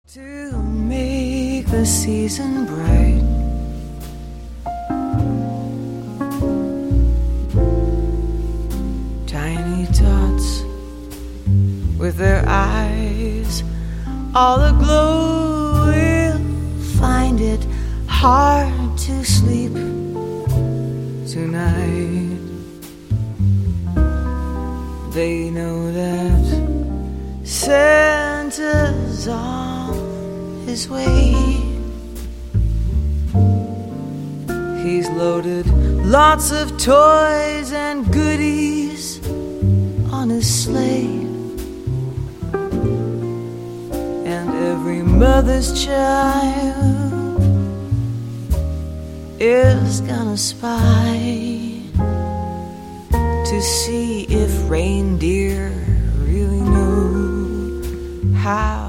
To make the season bright, tiny tots with their eyes all aglow will find it hard to sleep tonight. They know that Santa's on his way. He's loaded lots of toys and goodies on his sleigh, and every mother's child is gonna spy to see if reindeer really know how